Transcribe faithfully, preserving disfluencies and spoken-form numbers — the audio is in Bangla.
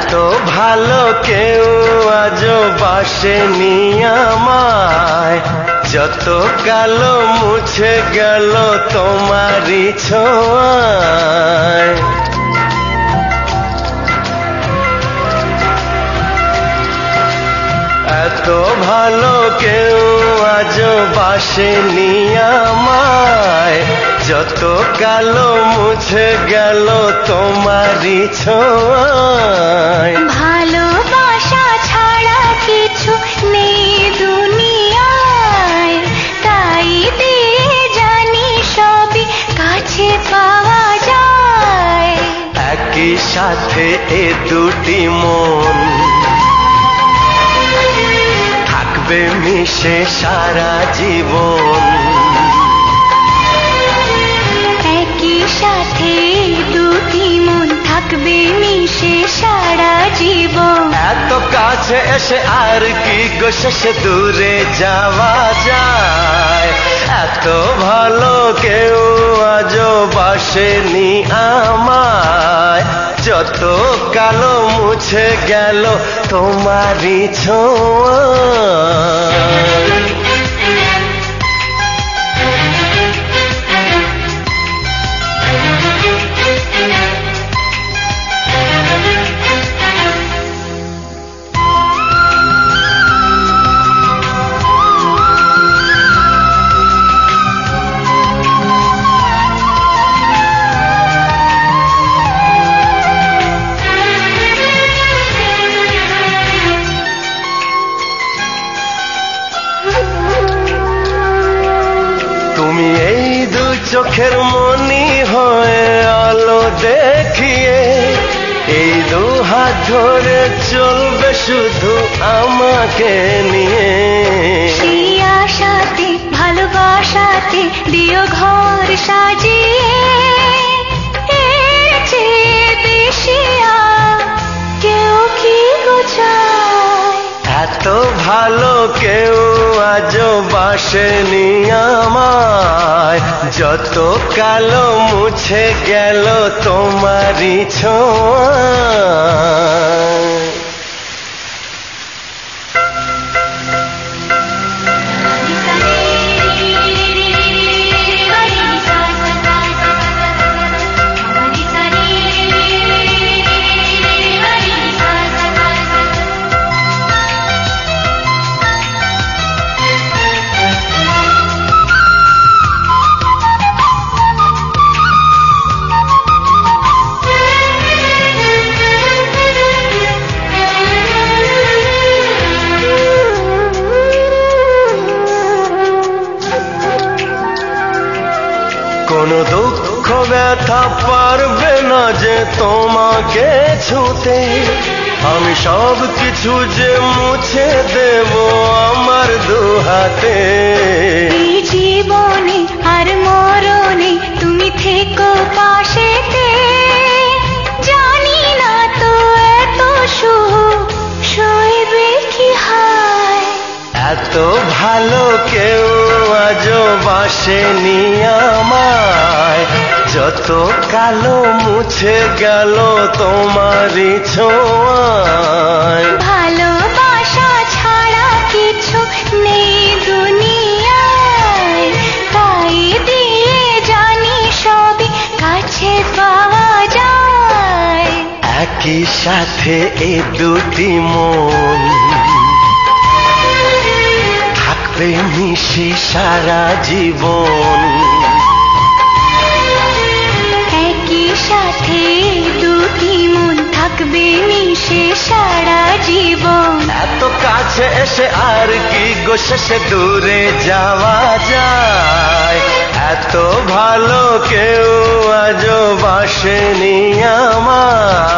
এত ভালো কেউ আজও বাসেনি আমায়, যত কালো মুছে গেল তোমারই ছোঁয়ায়। এত ভালো কেউ আজও বাসেনি আমায়, যত কালো মুছে গেল তোমারই ছোঁয়ায়। ভালোবাসা ছাড়া কিছু নেই দুনিয়ায়, তাই দিয়ে জানি সবই কাছে পাওয়া যায়। একই সাথে এ দুটি মন থাকবে মিশে সারা জীবন। একই সাথে দুটি মন থাকবে মিশে সারা জীবন। এত কাছে এসে আর কি গো শেষে দূরে যাওয়া যায়। এত ভালো কেউ আজও বাসেনি আমায়, যত কালো মুছে গেল তোমারই ছোঁয়ায়। তুমি এই দু চোখের মনি হয়ে আলো দেখিয়ে, এই দু হাত ধরে চলবে শুধু আমাকে নিয়ে। সেই আশাতে ভালোবাসাতে দিও ঘর সাজিয়ে, এর চেয়ে বেশি আর কেউ কি গো চায়। এত ভালো কেউ আজও বাসেনি আমায়, যত কালো মুছে গেল তোমারই ছোঁয়ায়। কোনো দুঃখ ব্যথা পারবে না যে তোমাকে ছুঁতে, আমি সব কিছু যে মুছে দেব আমার দু হাতে। এই জীবনে আর মরণে তুমি থেকো পাশেতে, জানি না তো এত সুখ সইবে কি হায়। এত ভালো কেউ আজও বাসেনি আমায়, যত কালো মুছে গেল তোমারই ছোঁয়ায়। ভালোবাসা ছাড়া কিছু নেই দুনিয়ায়, তাই দিয়ে জানি সবই কাছে পাওয়া যায়। একই সাথে এ দুটি মন থাকবে মিশে সারা জীবন। একই সাথে দুটি মন থাকবে মিশে সারা জীবন। এত কাছে এসে আর কি গো শেষে দূরে যাওয়া যায়। এত ভালো কেউ আজও বাসেনি আমায়,